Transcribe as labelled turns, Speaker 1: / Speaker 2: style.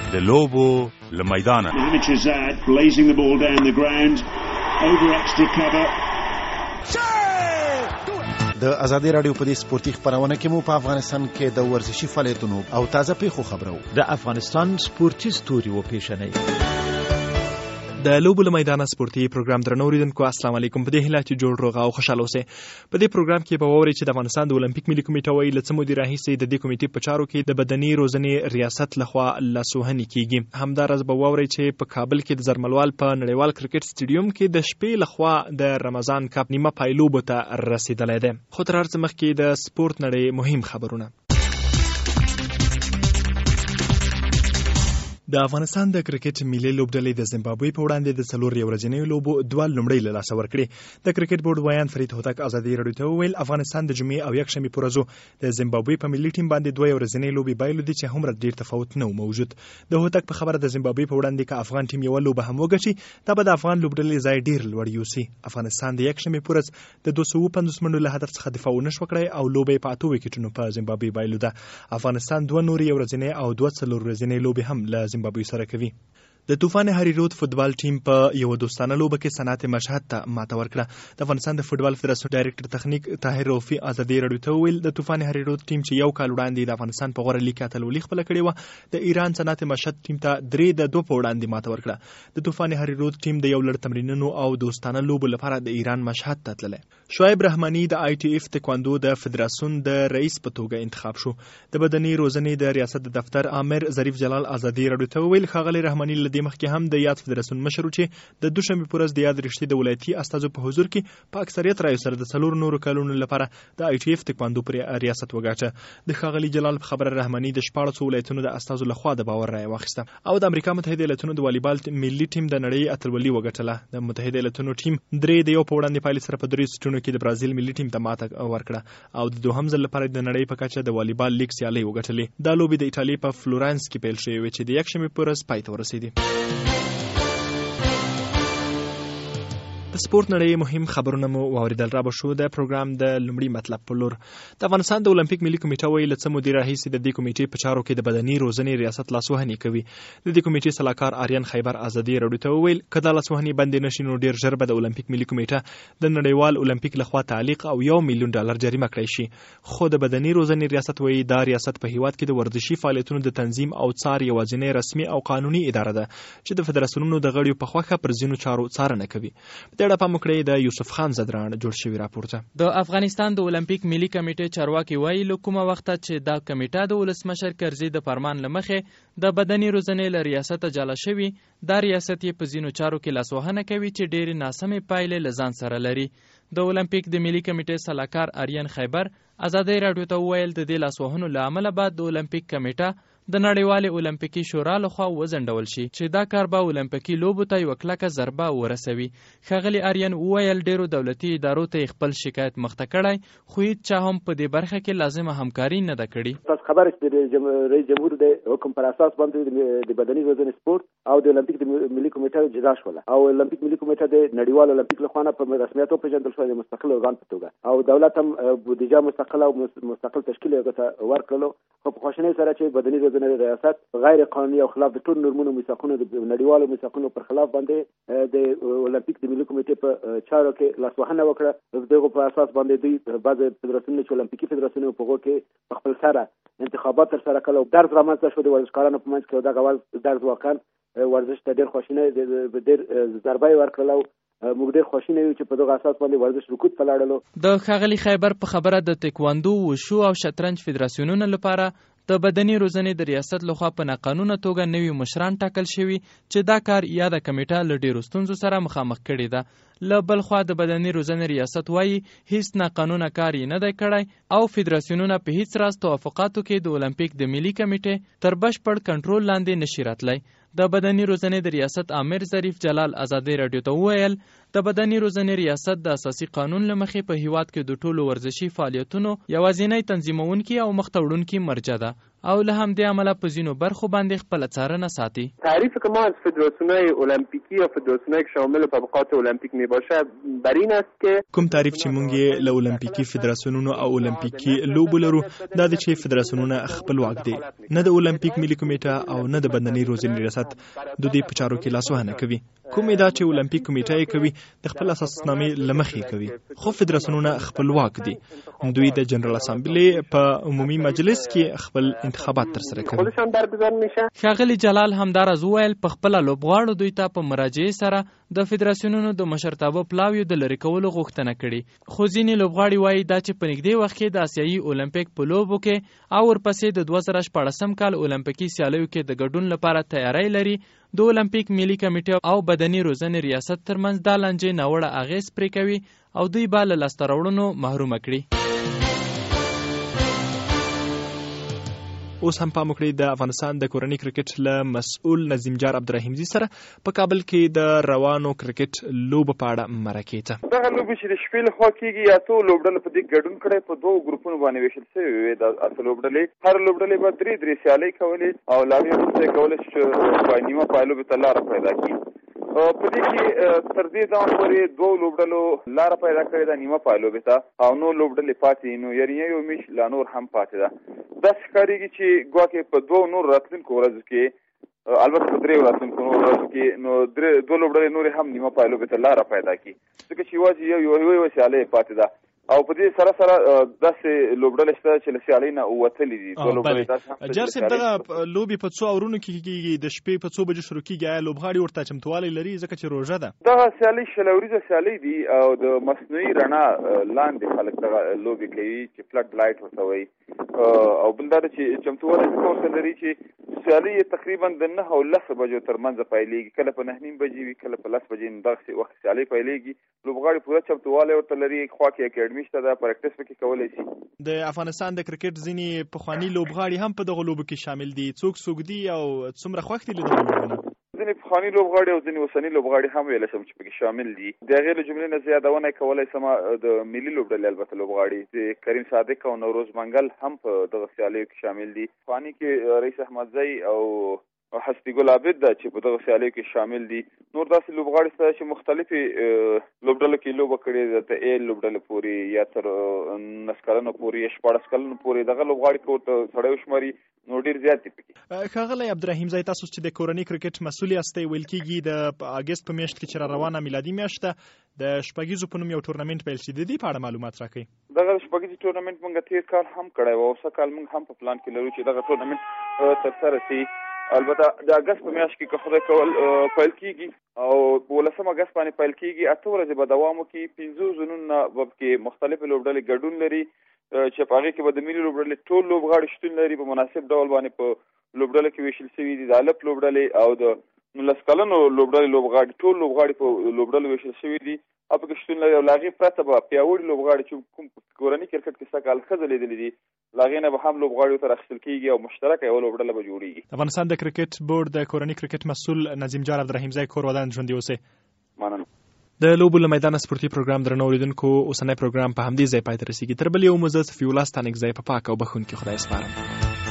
Speaker 1: د لوبو له میدانه.
Speaker 2: Hamid blazing the ball down the ground over extra cover.
Speaker 3: د ازادي رادیو په دې سپورتي خبرونه کې مو په افغانستان کې د ورزشي فعالیتونو او تازه پیښو خبرو.
Speaker 4: د افغانستان سپورتي ستوري و پیښنې
Speaker 5: د لوبو له میدانه سپورتي پروګرام درنو اوریدونکو السلام علیکم. په دې هیله چې جوړ روغ او خوشاله اوسئ. په دې پروګرام کې به واورئ چې د افغانستان د اولمپیک ملي کمیټه وايي له څه مودې راهیسې د دې کمیټې په چارو کې د بدني روزنې ریاست لخوا لاسوهنې کیږي. همداراز به واورئ چې په کابل کې د زرملوال په نړیوال کرکټ سټیډیوم کې د شپې لخوا د رمضان کپ نیمه پایلوبو ته رسیدلی دی. خو تر هر څه مخکې د سپورت نړۍ مهم خبرونه. د افغانستان د کرکټ ملي لوبډلې د زیمبابوې په وړاندې د څلور ورځنیو لوبو دوه لومړۍ له لاسه ورکړې. د کرکټ بورډ ویان فرید هوتک ازادي رادیو ته وویل افغانستان د جمعې او یکشنبې په ورځو د زیمبابوې په ملي ټیم باندې دوه ورځنۍ لوبې بایلودې چې هومره ډېر تفاوت نه و موجود. د هوتک په خبره د زیمبابوې په وړاندې که افغان ټیم یوه لوبه هم وګټي دا به د افغان لوبډلې ځای ډېر لوړ یوسي. افغانستان د یکشنبې په ورځ د 250 منډو له هدف څخه دفاع ونه شوه کړی او لوبه یې په 8 وکټونو په زیمبابوې بایلوده. افغانستان دوه نورې ورځنۍ او دوه څلور ورځنۍ لوبې هم له زیمبابوې سره کوي. د طوفان هری رود فوتبال ټیم په یو دوستانه لوبه کې صنعت مشهد ته ماته ورکړه. د افغانستان د فوتبال فدراسیون ډایرکټر تخنیک طاهر رفیع ازادي رادیو ته وویل د طوفان هری رود ټیم چې یو کال وړاندې د افغانستان په غوره لیګ کې اتلولي خپله کړې وه د ایران صنعت مشهد ټیم ته 3-2 په وړاندې ماته ورکړه. د طوفان هری رود ټیم د یو لړ تمرینونو او دوستانه لوبو لپاره د ایران مشهد ته تللی. شعیب رحماني د آی ټي اف تکواندو د فدراسیون د رئیس په توګه انتخاب شو. د بدني روزنې د ریاست د دفتر آمر ظریف جلال ازادي رادیو ته وویل ښاغلی رحماني له دې مخکې هم د یاد فدراسیون مشر چې د دوشنبې په ورځ د یاد رشتې د ولایتي استازو په حضور کې په اکثریت رایو سره د 4 نورو کلونو لپاره د آی ټي اف تکواندو پر ریاست وګاټه. د ښاغلي جلال په خبره رحماني د 14 ولایتونو د استازو لخوا د باور رایه واخیسته او د امریکا متحده ایالاتونو د والیبال ملي ټیم د نړۍ اتلولي وګټله. د متحده ایالاتونو ټیم 3-1 په وړاندې پایلې سره په 3 سټونو کې د برازیل ملي ټیم ته ماته ورکړه او د دوهم ځل لپاره د نړۍ په کچه د والیبال لیګ سیالۍ وګټلې. دا لوبې د ایټالیا په فلورانس کې پیل شوې وې چې د یکشنبې په ورځ پای ته ورسېدې. د سپورت نړۍ مهم خبرونه مو واوریدل. را به شو د پروګرام د لومړي مطلب په لور. د افغانستان د اولمپیک ملي کمیټه وايي له څه مودې راهیسې د دې کمیټې په چارو کې د بدني روزنې ریاست لاسوهنې کوي. د دې کمیټې سلاکار آریان خیبر ازادي رادیو ته وویل که دا لاسوهنې بندې نشي نو ډېر ژر به د اولمپیک ملي کمیټه د نړیوال اولمپیک لخوا تعلیق او $1 میلیون جریمه کړی شي. خو د بدني روزنې ریاست وايي دا ریاست په هیواد کې د ورزشي فعالیتونو د تنظیم او څار یوازینی رسمي او قانوني اداره ده چې د فدراسیونونو د غړیو په خوښه پر ځینو چارو څارنه کوي. په دې اړه پام وکړئ د یوسف خان زدران جوړ شوی راپورته.
Speaker 6: د افغانستان د اولمپیک ملي کمیټې چارواکي وایي له کومه وخته چې دا کمیټه د ولسمشر کرزي د فرمان له مخې د بدني روزنې له ریاسته جلا شوي دا ریاست یې په ځینو چارو کې لاسوهنه کوي چې ډېرې ناسمې پایلې له ځان سره لري. د اولمپیک د ملي کمیټې سلاکار آریان خیبر ازادي رادیو ته وویل د دې لاسوهنو له امله بعد د اولمپیک کمیټه د نړیوالې اولمپیکي شورا لخوا وځنډول شي چې دا کار به اولمپیکي لوبو ته یوه کلکه ضربه ورسوي. ښاغلي آریان وویل ډېرو دولتي ادارو ته خپل شکایت مخته کړی خو هیڅ چا هم په دې برخه کې لازمه همکاري نه ده کړې.
Speaker 7: تاسو خبر یاست د رئیس جمهور د حکم پر اساس باندې د بدني روزنې سپورت او د اولمپیک د ملي کمیټې جدا شول او اولمپیک ملي کمیټه د نړیوال اولمپیک لخوا په رسمیت وپېژندل شو د مستقل ارګان په توګه او دولت هم بودیجه مستقل او مستقل تشکیل ورکړلو. خو په خواشینۍ سره چې بدني روزنې ریاست غیر قانوني او خلاف د ټولو نورمونو میثاقونو د نړیوالو میثاقونو پر خلاف باندې د اولمپیک د ملي کمیټې په چارو کې لاسوهنه وکړه. دغه په اساس باندې دوی بعض فدراسیونونو چې اولمپیکي فدراسیونونو په هغو کې خپل سره انتخابات ترسره کړل او درز رامنځته شو د ورزشکارانو په منځ کې. دغه درز واقعا ورزش ته ډېر خواشینۍ ډېر ضربه یې ورکړله او موږ ډېر خواشینی یو چې په دغه اساس باندې ورزش رکود ته لاړلو.
Speaker 6: د ښاغلي خیبر په خبره د تکواندو، وشو او شطرنج فدراسیونونو لپاره د بدني روزنې د ریاست لخوا په ناقانونه توګه نوي مشران ټاکل شوي چې دا کار یا د کمیټه له ډېرو ستونزو سره مخامخ کړې ده. له بل خوا د بدني روزنې ریاست وایي هیڅ ناقانونه کار یې نه دی کړی او فدراسیونونه په هیڅ راز توافقاتو کې د اولمپیک د ملي کمیټې تر بشپړ کنټرول لاندې نشي راتلی. د بدني روزنې د ریاست آمر ظریف جلال ازادي رادیو ته وویل د بدني روزنې ریاست د اساسي قانون له مخې په هیواد کې د ټولو ورزشي فعالیتونو یوازینی تنظیمونکي او مخته وړونکي مرجع ده او له همدې امله په ځینو برخو باندې خپله څارنه ساتي.
Speaker 8: تعریف که ما از فدراسیون‌های المپیکی یا فدراسیون‌های که شامل طبقات المپیک میباشه بر این است که
Speaker 5: کوم تعریف چې مونږ یې له المپیکي فدراسیونونو او المپیکي لوبو لرو دا د چې فدراسیونونه خپلواک دي، نه د المپیک ملي کمیټه او نه د بدني روزنې ریاست د دې په چارو کې لاسوهنه کوي. کومې دا چې المپیک کمیټه یې کوي د خپل اساسنامې له مخې کوي، خو فدراسیونونه خپلواک دي. دوی د جنرال اسامبلې په عمومي مجلس کې خپل انتخابات ترسره کوي.
Speaker 8: خودشان برگزار میشه.
Speaker 6: ښاغلي جلال همداراز وویل په خپله لوبغاړو دوی ته په مراجعې سره د فدراسیونونو د مشرتابه پلاویو د لرې کولو غوښتنه کړې، خو ځینې لوبغاړي وایي دا چې په نږدې وخت کې د آسیایي اولمپیک په لوبو کې او ورپسې د 2014 کال اولمپیکي سیالیو کې د ګډون لپاره تیاری لري، د اولمپیک ملي کمیټې او بدني روزنې ریاست ترمنځ دا لانجې ناوړه اغېز پرې کوي او دوی به له لاسته راوړنو محرومه کړي.
Speaker 5: اوس هم پام وکړئ د افغانستان د کورني کرکټ له مسؤل نظیم جار عبدالرحیمزي سره په کابل کې د روانو کرکټ لوبو په اړه مرکې ته.
Speaker 9: دغه لوبې چې د شپې لخوا کېږي اتو لوبډلو په دې ګډون کړی په دوو ګروپونو باندې ویشل سوي وې. د اته لوبډلې هر لوبډلې به درې سیالۍ کولې او له هغې وروسته یې کولی شي چې په نیمه پایلوبې ته لاره پیدا کړي. په دې کې تر دې ځان پورې دوو لوبډلو لاره پیدا کړې ده نیمه پایلوبې ته او نور لوبډلې پاتې نو یعنې یو میش لا نور هم پاتې ده. داسې ښکارېږي چې ګواکې په دوو نور راتلونکو ورځو کې البته په درېو راتلونکو نور ورځو کې نو دوه لوبډلې نورې هم نیمه پایلوبې ته لاره پیدا کړي، ځکه چې یوازې یوه سیالۍ پاتې ده او په دې سره سره داسې لوبډلې شته چې له سیالۍ نه ووتلې دي. دوه لوبډلې داسې هم
Speaker 5: جار صاحب دغه لوبې په څو اورونو کې کېږي، د شپې په څو بجو شروع کېږي، آیا لوبغاړي ورته چمتوالی لري ځکه چې روژه ده؟
Speaker 9: دغه سیالۍ 6 ورځې سیالۍ دي او د مصنوعي رڼا لاندې خلک دغه لوبې کوي چې فلډ لایټ ورته وایي او بل دا چې چمتوالی ځکه ورته لري چې سیالۍ یې تقریبا د 9 او 10 بجو ترمنځ پیلېږي، کله په 9:30 بجې وي کله په 10 بجې دغسې وخت سیالۍ پیلېږي. لوبغاړي پوره چمتوالی ورته لري، خوا کې اکیډمي شته ده، پریکټس پکې کولی شي.
Speaker 5: د افغانستان د کرکټ ځینې پخواني لوبغاړي هم په دغه لوبو کې شامل دي، څوک دي او څومره خوښ دي له دغه لوبو نه؟
Speaker 9: ځینې پخواني لوبغاړي او ځینې اوسني لوبغاړي هم ویلی شم چې پکې شامل دي. د هغې له جملې نه زیادونه یې کولی شم د ملي لوبډلې البته لوبغاړي د کریم صادق او نوروز منګل هم په دغه سیالیو کې شامل دي. پخواني کې رئیس احمدزی او حسبي ګل عابد ده چې په دغه سیالیو کې شامل دي. نور داسې لوبغاړي شته چې مختلفې لوبډلو کې لوبه کړې ده، د ای لوبډلې پورې یا تر 19 کلنو پورې یا 14 کلنو پورې دغه لوبغاړي که ورته سړی وشماري نو ډېر زیات دي پکې.
Speaker 5: ښاغلی عبدالرحیمزی، تاسو چې د کورني کرکټ مسؤل یاستئ، ویل کېږي د اګست په میاشت کې چې را روانه میلادي میاشت ده د شپږیزو په نوم یو ټورنمنټ پیل شي، د دې په اړه معلومات راکړئ.
Speaker 9: دغه شپږیزې ټورنمنټ موږ تېر کال هم کړی و او اوسه کال موږ هم په پلان کې لرو چې دغه ټورنمنټ ترسره شي. البته د اګست په میاشت کې که خدای کول پیل کېږي او 18 اګست باندې پیل کېږي. 8 ورځې به دوام وکړي، 15 زونونه به پکې مختلفې لوبډلې ګډون لري چې په هغې کې به د ملي لوبډلې ټول لوبغاړي شتون لري. په مناسب ډول باندې په لوبډلو کې ویشل شوي دي. د الف لوبډلې او د 19 کلنو لوبډلې لوبغاړي ټول لوبغاړي په لوبډلو ویشل شوي دي او پکې شتون لري. او له هغې پرته به پیاوړي لوبغاړي چې کوم کورني کرکټ کې سږ کال ښځې لیدلي دي له هغې نه به هم لوبغاړي ورته راخیستل کېږي او مشترکه یوه لوبډله به جوړېږي.
Speaker 5: افغانستان د کرکټ بورډ د کورني کرکټ مسؤل نظیم جار عبدالرحیمزی، کور ودان ژوندي اوسئ.
Speaker 9: مننه.
Speaker 5: د لوبو له میدانه سپورتي پروګرام درنو اوریدونکو، اوسنی پروګرام په همدې ځای پای ته رسیږي. تر بلې یو مو زه صفي الله ستانکزی په پاک او بخښونکي خدای سپارم.